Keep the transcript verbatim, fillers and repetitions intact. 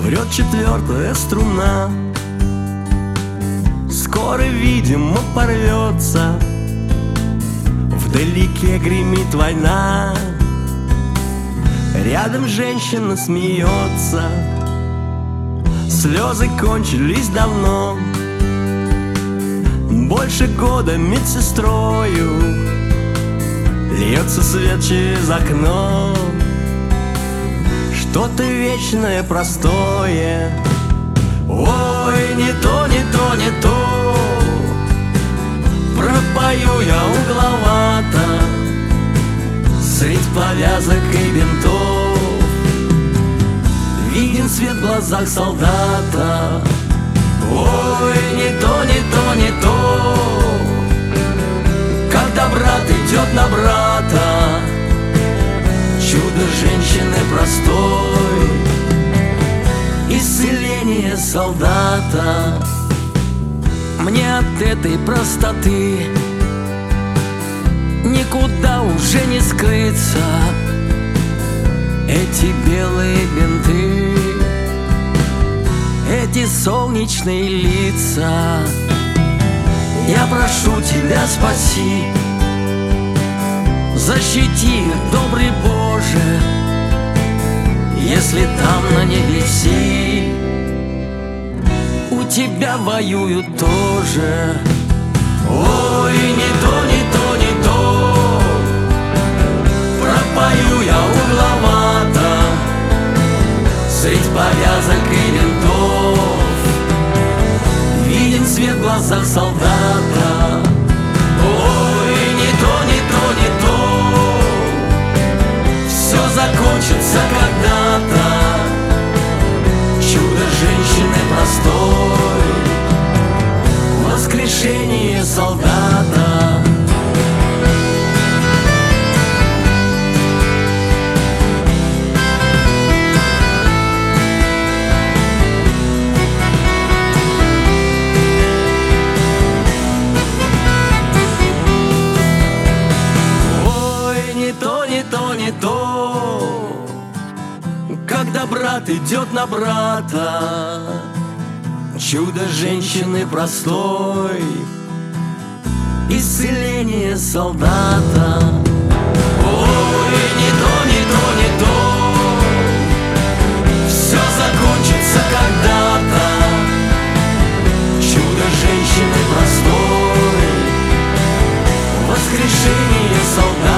Врет четвертая струна, скоро, видимо, порвется. Вдалеке гремит война, рядом женщина смеется. Слезы кончились давно, больше года медсестрою льется свет через окно. Что-то вечное, простое. Ой, не то, не то, не то. Пропою я угловато средь повязок и бинтов. Виден свет в глазах солдата. Ой, не то, не то, не то. Когда брат идет на брата, чудо женщины простой, исцеление солдата. Мне от этой простоты никуда уже не скрыться. Эти белые бинты, эти солнечные лица. Я прошу тебя, спаси, защити их, добрый Боже, если там на небеси у тебя воюют тоже. Ой, не то, не то, не то. Пропою я угловато средь повязок и винтов. Виден свет в глазах солдата. Ой, не то, не то, не то. Все закончится когда-то. Чудо женщины простой, воскрешение солдата. Когда брат идет на брата, чудо женщины простой, исцеление солдата. Ой, не то, не то, не то. Все закончится когда-то. Чудо женщины простой, воскрешение солдата.